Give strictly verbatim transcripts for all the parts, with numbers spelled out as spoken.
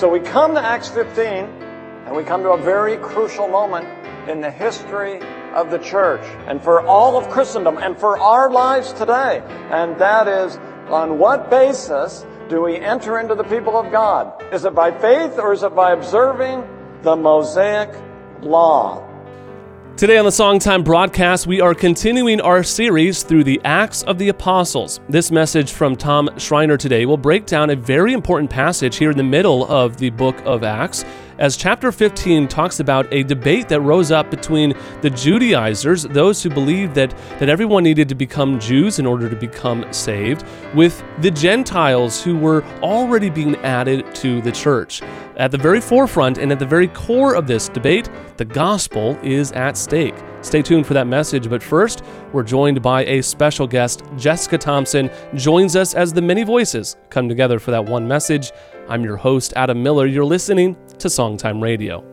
So we come to Acts fifteen, and we come to a very crucial moment in the history of the church, and for all of Christendom, and for our lives today. And that is, on what basis do we enter into the people of God? Is it by faith, or is it by observing the Mosaic Law? Today on the Songtime broadcast, we are continuing our series through the Acts of the Apostles. This message from Tom Schreiner today will break down a very important passage here in the middle of the book of Acts, as chapter fifteen talks about a debate that rose up between the Judaizers, those who believed that, that everyone needed to become Jews in order to become saved, with the Gentiles who were already being added to the church. At the very forefront and at the very core of this debate, the gospel is at stake. Stay tuned for that message, but first, we're joined by a special guest. Jessica Thompson joins us as the many voices come together for that one message. I'm your host, Adam Miller. You're listening to Songtime Radio.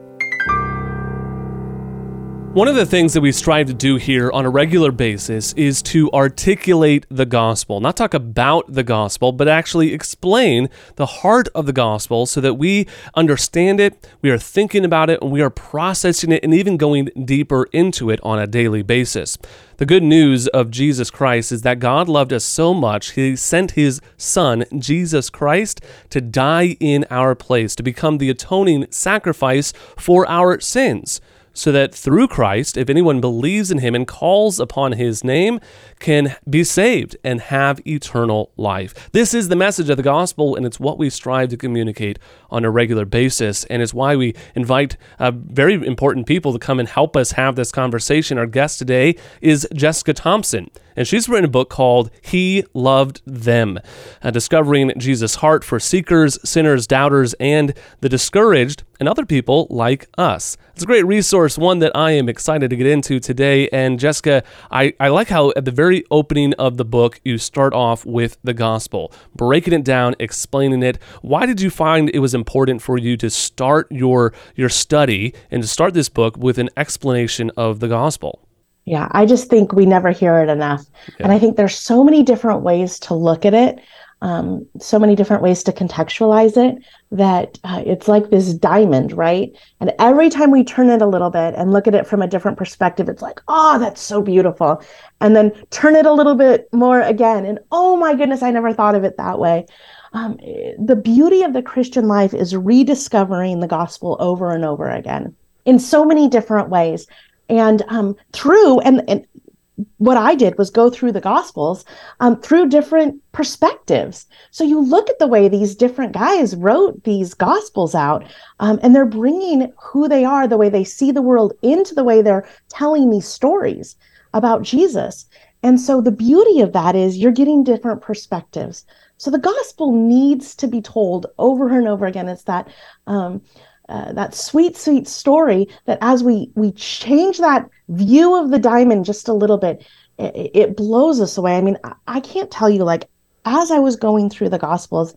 One of the things that we strive to do here on a regular basis is to articulate the gospel, not talk about the gospel, but actually explain the heart of the gospel so that we understand it, we are thinking about it, and we are processing it and even going deeper into it on a daily basis. The good news of Jesus Christ is that God loved us so much, He sent His Son, Jesus Christ, to die in our place, to become the atoning sacrifice for our sins, so that through Christ, if anyone believes in Him and calls upon His name, can be saved and have eternal life. This is the message of the gospel, and it's what we strive to communicate on a regular basis, and it's why we invite uh, very important people to come and help us have this conversation. Our guest today is Jessica Thompson, and she's written a book called He Loved Them, uh, Discovering Jesus' Heart for Seekers, Sinners, Doubters, and the Discouraged, and other people like us. It's a great resource, one that I am excited to get into today. And Jessica, I, I like how at the very opening of the book, you start off with the gospel, breaking it down, explaining it. Why did you find it was important for you to start your, your study and to start this book with an explanation of the gospel? Yeah, I just think we never hear it enough. Yeah. And I think there's so many different ways to look at it, um, so many different ways to contextualize it, that uh, it's like this diamond, right? And every time we turn it a little bit and look at it from a different perspective, it's like, oh, that's so beautiful. And then turn it a little bit more again, and oh my goodness, I never thought of it that way. Um, the beauty of the Christian life is rediscovering the gospel over and over again in so many different ways. And um, through, and, and what I did was go through the Gospels um, through different perspectives. So you look at the way these different guys wrote these Gospels out, um, and they're bringing who they are, the way they see the world, into the way they're telling these stories about Jesus. And so the beauty of that is you're getting different perspectives. So the Gospel needs to be told over and over again. It's that um, Uh, that sweet, sweet story that as we we change that view of the diamond just a little bit, it, it blows us away. I mean, I, I can't tell you, like, as I was going through the Gospels,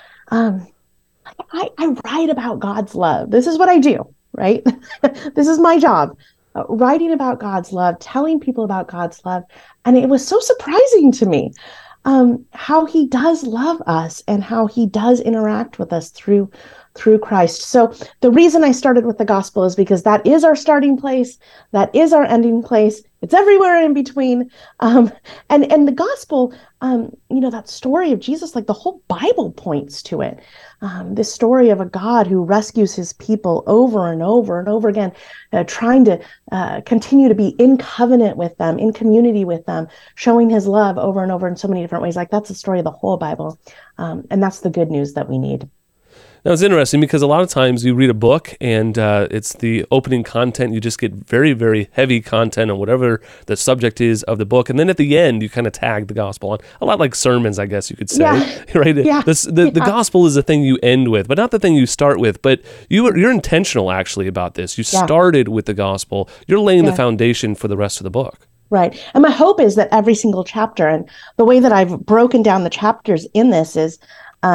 um, I, I write about God's love. This is what I do, right? This is my job, uh, writing about God's love, telling people about God's love. And it was so surprising to me um, how He does love us and how He does interact with us through through Christ. So the reason I started with the gospel is because that is our starting place. That is our ending place. It's everywhere in between. Um, and, and the gospel, um, you know, that story of Jesus, like the whole Bible points to it. Um, this story of a God who rescues His people over and over and over again, uh, trying to uh, continue to be in covenant with them, in community with them, showing His love over and over in so many different ways. Like, that's the story of the whole Bible. Um, and that's the good news that we need. Now, it's interesting because a lot of times you read a book and uh, it's the opening content. You just get very, very heavy content on whatever the subject is of the book. And then at the end, you kind of tag the gospel on. A lot like sermons, I guess you could say. Yeah. Right? Yeah. This, the, yeah. the gospel is the thing you end with, but not the thing you start with. But you, you're intentional, actually, about this. You yeah. started with the gospel. You're laying yeah. the foundation for the rest of the book. Right. And my hope is that every single chapter, and the way that I've broken down the chapters in this is, um,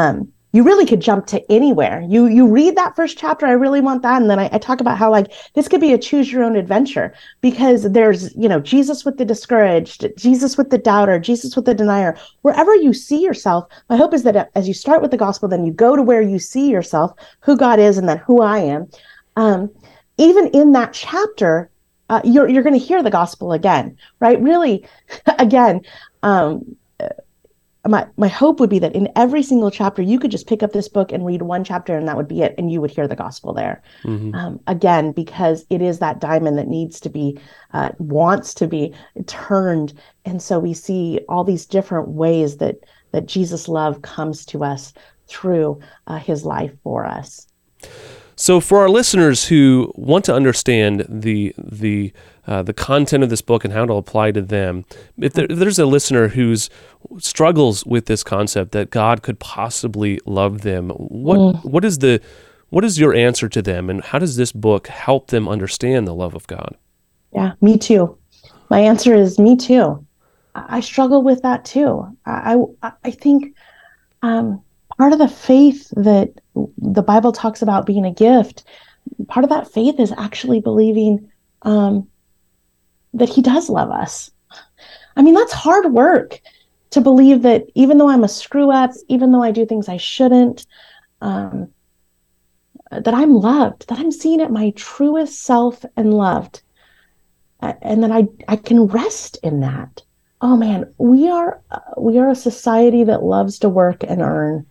you really could jump to anywhere. You you read that first chapter, I really want that. And then I, I talk about how like this could be a choose your own adventure, because there's, you know, Jesus with the discouraged, Jesus with the doubter, Jesus with the denier. Wherever you see yourself, my hope is that as you start with the gospel, then you go to where you see yourself, who God is, and then who I am. Um, even in that chapter, uh, you're you're going to hear the gospel again, right? Really, again, um, My my hope would be that in every single chapter, you could just pick up this book and read one chapter, and that would be it, and you would hear the gospel there. Mm-hmm. Um, again, because it is that diamond that needs to be, uh, wants to be turned, and so we see all these different ways that that Jesus' love comes to us through uh, his life for us. So for our listeners who want to understand the the uh, the content of this book and how it'll apply to them, if, there, if there's a listener who's struggles with this concept that God could possibly love them, what mm. what is the what is your answer to them, and how does this book help them understand the love of God? Yeah, me too. My answer is me too. I, I struggle with that too. I I, I think um, part of the faith that the Bible talks about being a gift, part of that faith is actually believing um, that he does love us. I mean, that's hard work to believe that even though I'm a screw up, even though I do things I shouldn't, um, that I'm loved, that I'm seen at my truest self and loved, and that I, I can rest in that. Oh man, we are we are a society that loves to work and earn.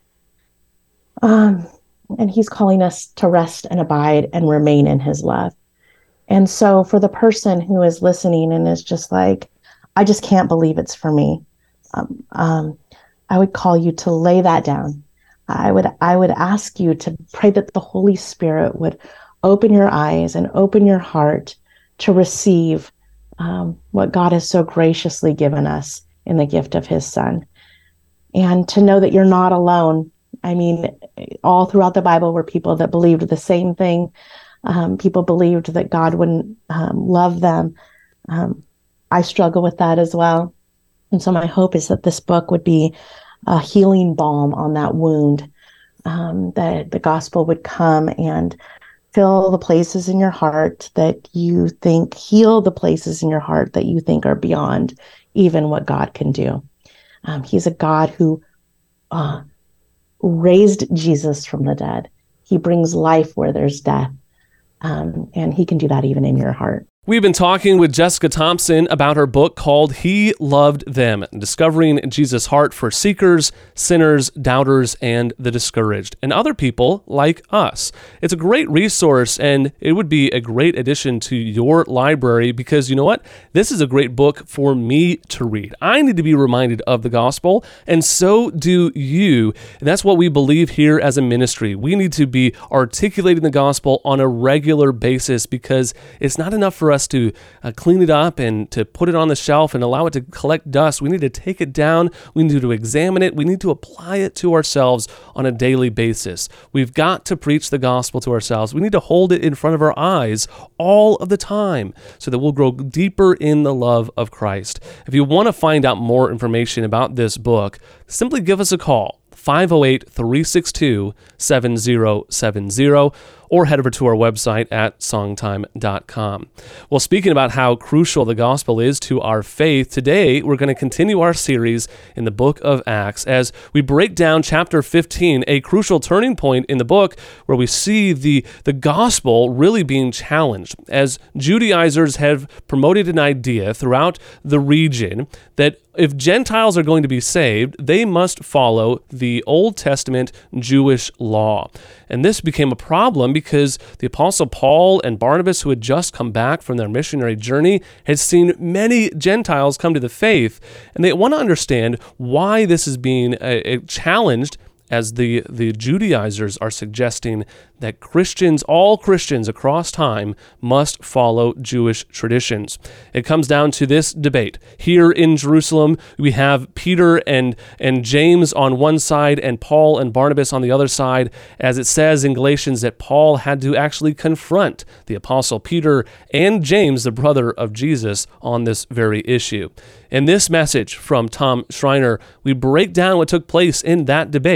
Um, and he's calling us to rest and abide and remain in his love. And so for the person who is listening and is just like, I just can't believe it's for me, um, um, I would call you to lay that down. I would I would ask you to pray that the Holy Spirit would open your eyes and open your heart to receive um, what God has so graciously given us in the gift of his Son. And to know that you're not alone. I mean, all throughout the Bible were people that believed the same thing. Um, people believed that God wouldn't um, love them. Um, I struggle with that as well. And so my hope is that this book would be a healing balm on that wound, um, that the gospel would come and fill the places in your heart that you think, heal the places in your heart that you think are beyond even what God can do. Um, he's a God who uh, raised Jesus from the dead. He brings life where there's death. Um, and he can do that even in your heart. We've been talking with Jessica Thompson about her book called He Loved Them, Discovering Jesus' Heart for Seekers, Sinners, Doubters, and the Discouraged, and other people like us. It's a great resource, and it would be a great addition to your library because, you know what? This is a great book for me to read. I need to be reminded of the gospel, and so do you. And that's what we believe here as a ministry. We need to be articulating the gospel on a regular basis because it's not enough for us to uh, clean it up and to put it on the shelf and allow it to collect dust. We need to take it down. We need to examine it. We need to apply it to ourselves on a daily basis. We've got to preach the gospel to ourselves. We need to hold it in front of our eyes all of the time so that we'll grow deeper in the love of Christ. If you want to find out more information about this book, simply give us a call, five oh eight, three six two, seven oh seven oh, or head over to our website at songtime dot com. Well, speaking about how crucial the gospel is to our faith, today we're going to continue our series in the book of Acts as we break down chapter fifteen, a crucial turning point in the book where we see the, the gospel really being challenged as Judaizers have promoted an idea throughout the region that if Gentiles are going to be saved, they must follow the Old Testament Jewish law. And this became a problem because the Apostle Paul and Barnabas, who had just come back from their missionary journey, had seen many Gentiles come to the faith, and they want to understand why this is being uh, challenged as the, the Judaizers are suggesting that Christians, all Christians across time, must follow Jewish traditions. It comes down to this debate. Here in Jerusalem, we have Peter and, and James on one side and Paul and Barnabas on the other side, as it says in Galatians that Paul had to actually confront the Apostle Peter and James, the brother of Jesus, on this very issue. In this message from Tom Schreiner, we break down what took place in that debate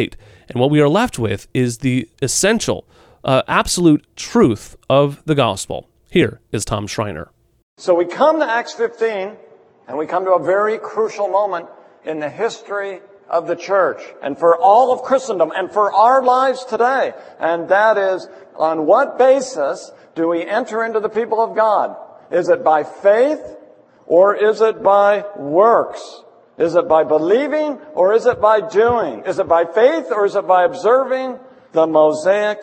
And what we are left with is the essential, uh, absolute truth of the gospel. Here is Tom Schreiner. So we come to Acts fifteen, and we come to a very crucial moment in the history of the church, and for all of Christendom, and for our lives today. And that is, on what basis do we enter into the people of God? Is it by faith, or is it by works? Is it by believing, or is it by doing? Is it by faith, or is it by observing the Mosaic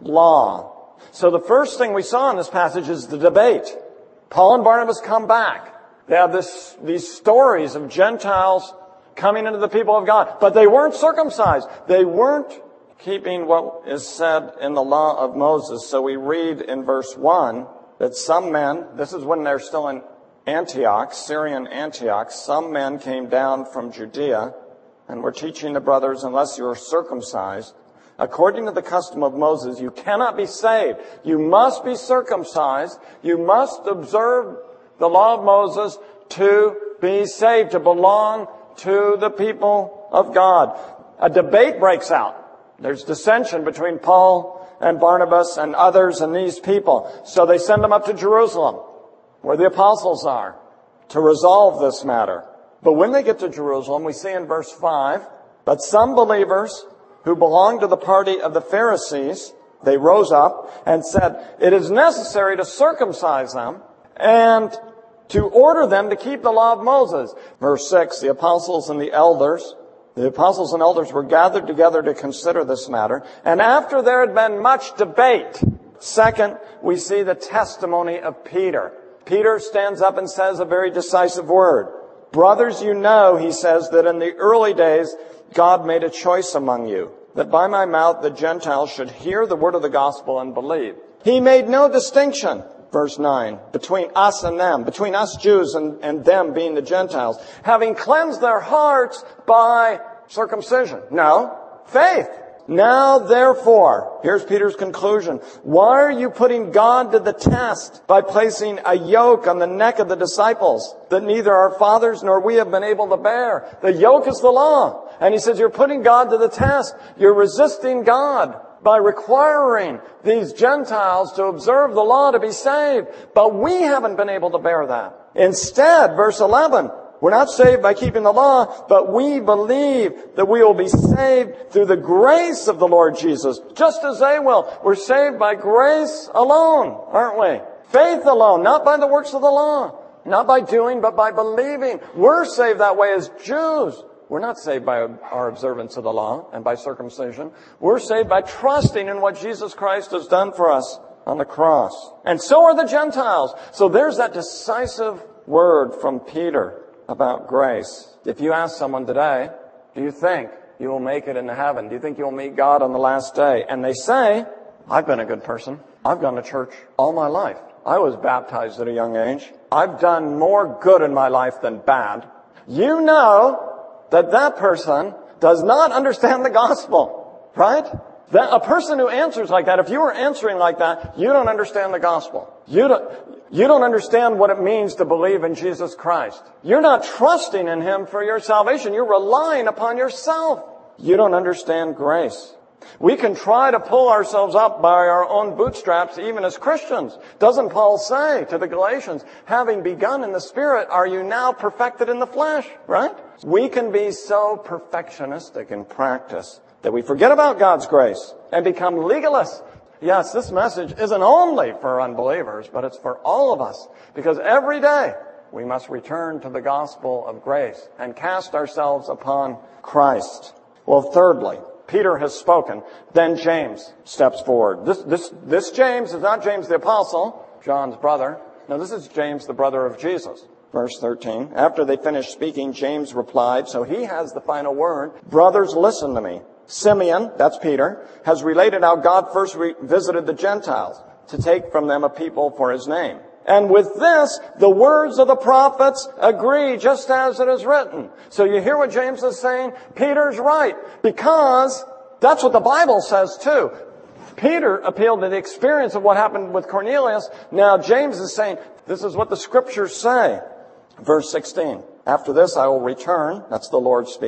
law? So the first thing we saw in this passage is the debate. Paul and Barnabas come back. They have this, these stories of Gentiles coming into the people of God. But they weren't circumcised. They weren't keeping what is said in the law of Moses. So we read in verse one that some men, this is when they're still in Antioch, Syrian Antioch, some men came down from Judea and were teaching the brothers, unless you are circumcised, according to the custom of Moses, you cannot be saved. You must be circumcised. You must observe the law of Moses to be saved, to belong to the people of God. A debate breaks out. There's dissension between Paul and Barnabas and others and these people. So they send them up to Jerusalem, where the apostles are, to resolve this matter. But when they get to Jerusalem, we see in verse five, but some believers who belonged to the party of the Pharisees, they rose up and said, it is necessary to circumcise them and to order them to keep the law of Moses. Verse six, the apostles and the elders, the apostles and elders were gathered together to consider this matter. And after there had been much debate, second, we see the testimony of Peter. Peter stands up and says a very decisive word. Brothers, you know, he says, that in the early days God made a choice among you, that by my mouth the Gentiles should hear the word of the gospel and believe. He made no distinction, verse nine, between us and them, between us Jews and, and them being the Gentiles, having cleansed their hearts by circumcision. No, faith. Now, therefore, here's Peter's conclusion. Why are you putting God to the test by placing a yoke on the neck of the disciples that neither our fathers nor we have been able to bear? The yoke is the law. And he says, you're putting God to the test. You're resisting God by requiring these Gentiles to observe the law to be saved. But we haven't been able to bear that. Instead, verse eleven, we're not saved by keeping the law, but we believe that we will be saved through the grace of the Lord Jesus, just as they will. We're saved by grace alone, aren't we? Faith alone, not by the works of the law, not by doing, but by believing. We're saved that way as Jews. We're not saved by our observance of the law and by circumcision. We're saved by trusting in what Jesus Christ has done for us on the cross. And so are the Gentiles. So there's that decisive word from Peter about grace. If you ask someone today, do you think you will make it into heaven? Do you think you'll meet God on the last day? And they say, I've been a good person. I've gone to church all my life. I was baptized at a young age. I've done more good in my life than bad. You know that that person does not understand the gospel, right? That a person who answers like that, if you were answering like that, you don't understand the gospel. You don't, you don't understand what it means to believe in Jesus Christ. You're not trusting in Him for your salvation. You're relying upon yourself. You don't understand grace. We can try to pull ourselves up by our own bootstraps, even as Christians. Doesn't Paul say to the Galatians, having begun in the Spirit, are you now perfected in the flesh? Right? We can be so perfectionistic in practice that we forget about God's grace and become legalists. Yes, this message isn't only for unbelievers, but it's for all of us. Because every day we must return to the gospel of grace and cast ourselves upon Christ. Well, thirdly, Peter has spoken. Then James steps forward. This, this, this James is not James the Apostle, John's brother. No, this is James, the brother of Jesus. Verse thirteen, after they finished speaking, James replied, so he has the final word, brothers, listen to me. Simeon, that's Peter, has related how God first re- visited the Gentiles to take from them a people for His name. And with this, the words of the prophets agree, just as it is written. So you hear what James is saying? Peter's right, because that's what the Bible says too. Peter appealed to the experience of what happened with Cornelius. Now James is saying, this is what the Scriptures say. Verse sixteen, after this I will return, that's the Lord speaking,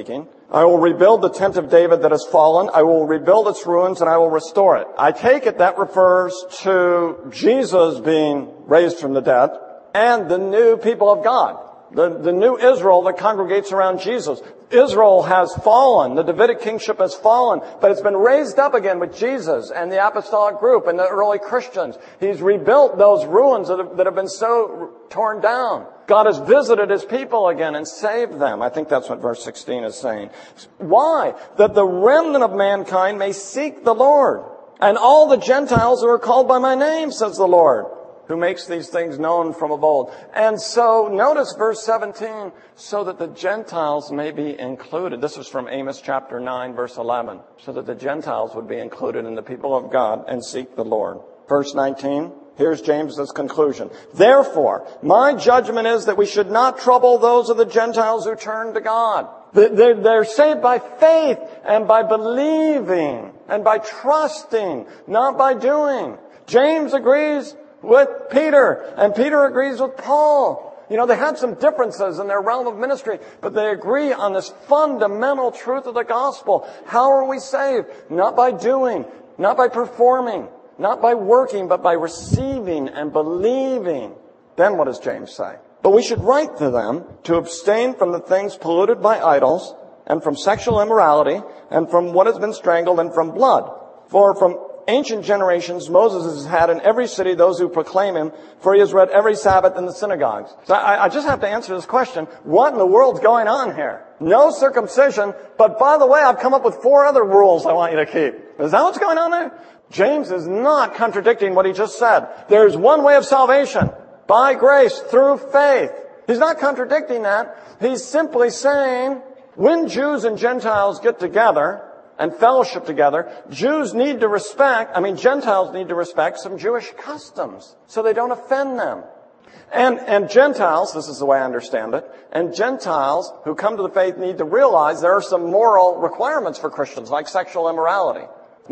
I will rebuild the tent of David that has fallen. I will rebuild its ruins and I will restore it. I take it that refers to Jesus being raised from the dead and the new people of God, the, the new Israel that congregates around Jesus. Israel has fallen. The Davidic kingship has fallen, but it's been raised up again with Jesus and the apostolic group and the early Christians. He's rebuilt those ruins that have, that have been so torn down. God has visited His people again and saved them. I think that's what verse sixteen is saying. Why? That the remnant of mankind may seek the Lord, and all the Gentiles who are called by my name, says the Lord, who makes these things known from of old. And so, notice verse seventeen, so that the Gentiles may be included. This is from Amos chapter nine, verse eleven. So that the Gentiles would be included in the people of God and seek the Lord. Verse nineteen, here's James's conclusion. Therefore, my judgment is that we should not trouble those of the Gentiles who turn to God. They're, they're saved by faith and by believing and by trusting, not by doing. James agrees with Peter, and Peter agrees with Paul. You know, they had some differences in their realm of ministry, but they agree on this fundamental truth of the gospel. How are we saved? Not by doing, not by performing, not by working, but by receiving and believing. Then what does James say? But we should write to them to abstain from the things polluted by idols, and from sexual immorality, and from what has been strangled, and from blood. For from ancient generations, Moses has had in every city those who proclaim Him, for he has read every Sabbath in the synagogues. So I, I just have to answer this question. What in the world's going on here? No circumcision, but by the way, I've come up with four other rules I want you to keep. Is that what's going on there? James is not contradicting what he just said. There's one way of salvation, by grace, through faith. He's not contradicting that. He's simply saying, when Jews and Gentiles get together and fellowship together, Jews need to respect, I mean, Gentiles need to respect some Jewish customs so they don't offend them. And, and Gentiles, this is the way I understand it, and Gentiles who come to the faith need to realize there are some moral requirements for Christians, like sexual immorality.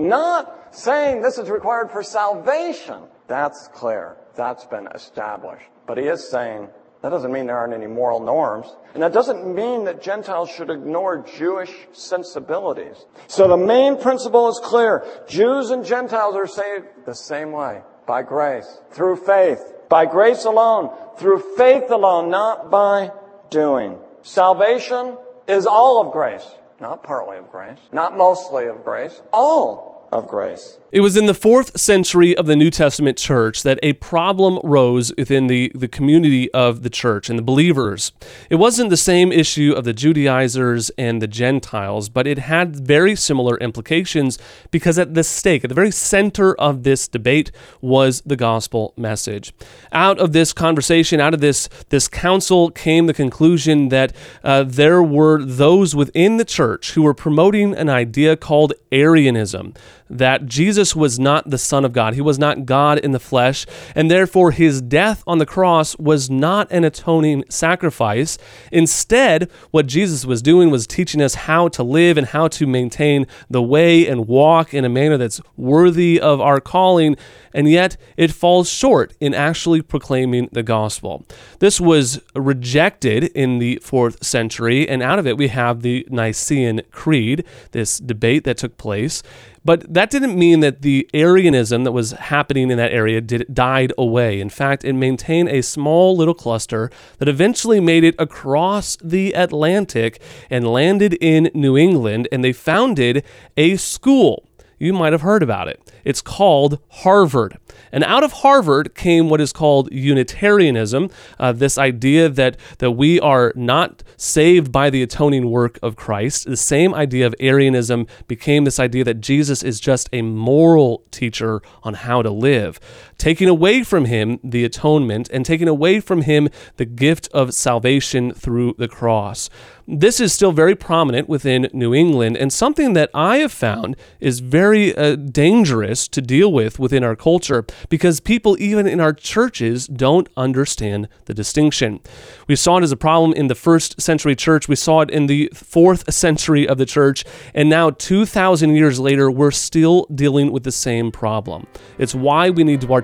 Not saying this is required for salvation. That's clear. That's been established. But he is saying that doesn't mean there aren't any moral norms. And that doesn't mean that Gentiles should ignore Jewish sensibilities. So the main principle is clear. Jews and Gentiles are saved the same way. By grace. Through faith. By grace alone. Through faith alone. Not by doing. Salvation is all of grace. Not partly of grace. Not mostly of grace. All of grace. It was in the fourth century of the New Testament church that a problem rose within the, the community of the church and the believers. It wasn't the same issue of the Judaizers and the Gentiles, but it had very similar implications because at the stake, at the very center of this debate, was the gospel message. Out of this conversation, out of this, this council came the conclusion that uh, there were those within the church who were promoting an idea called Arianism, that Jesus was not the Son of God. He was not God in the flesh, and therefore his death on the cross was not an atoning sacrifice. Instead, what Jesus was doing was teaching us how to live and how to maintain the way and walk in a manner that's worthy of our calling, and yet it falls short in actually proclaiming the gospel. This was rejected in the fourth century, and out of it we have the Nicene Creed, this debate that took place. But that didn't mean that the Arianism that was happening in that area did, died away. In fact, it maintained a small little cluster that eventually made it across the Atlantic and landed in New England, and they founded a school. You might have heard about it. It's called Harvard. And out of Harvard came what is called Unitarianism, uh, this idea that, that we are not saved by the atoning work of Christ. The same idea of Arianism became this idea that Jesus is just a moral teacher on how to live, taking away from him the atonement and taking away from him the gift of salvation through the cross. This is still very prominent within New England, and something that I have found is very uh, dangerous to deal with within our culture, because people even in our churches don't understand the distinction. We saw it as a problem in the first century church, we saw it in the fourth century of the church, and now two thousand years later, we're still dealing with the same problem. It's why we need to articulate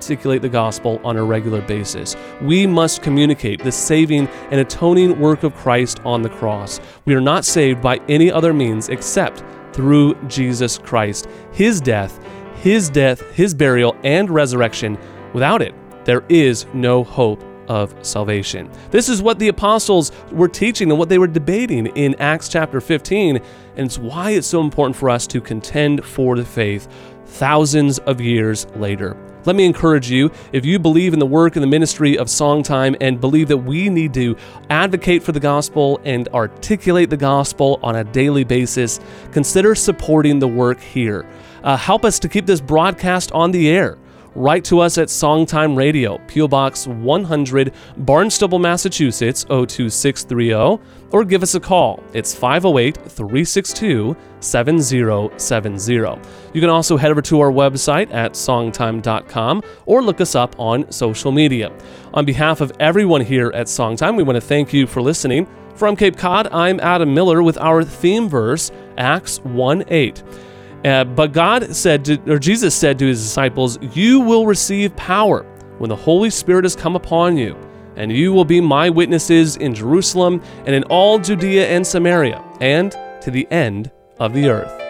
articulate the gospel on a regular basis. We must communicate the saving and atoning work of Christ on the cross. We are not saved by any other means except through Jesus Christ. His death, His death, His burial, and resurrection. Without it, there is no hope of salvation. This is what the apostles were teaching and what they were debating in Acts chapter fifteen, and it's why it's so important for us to contend for the faith thousands of years later. Let me encourage you, if you believe in the work and the ministry of Songtime and believe that we need to advocate for the gospel and articulate the gospel on a daily basis, consider supporting the work here. Uh, help us to keep this broadcast on the air. Write to us at Songtime Radio, P O Box one hundred, Barnstable, Massachusetts, oh two six three oh, or give us a call. It's five oh eight, three six two, seven oh seven oh. You can also head over to our website at songtime dot com or look us up on social media. On behalf of everyone here at Songtime, we want to thank you for listening. From Cape Cod, I'm Adam Miller with our theme verse, Acts one eight. Uh, but God said, to, or Jesus said to his disciples, "You will receive power when the Holy Spirit has come upon you, and you will be my witnesses in Jerusalem and in all Judea and Samaria and to the end of the earth."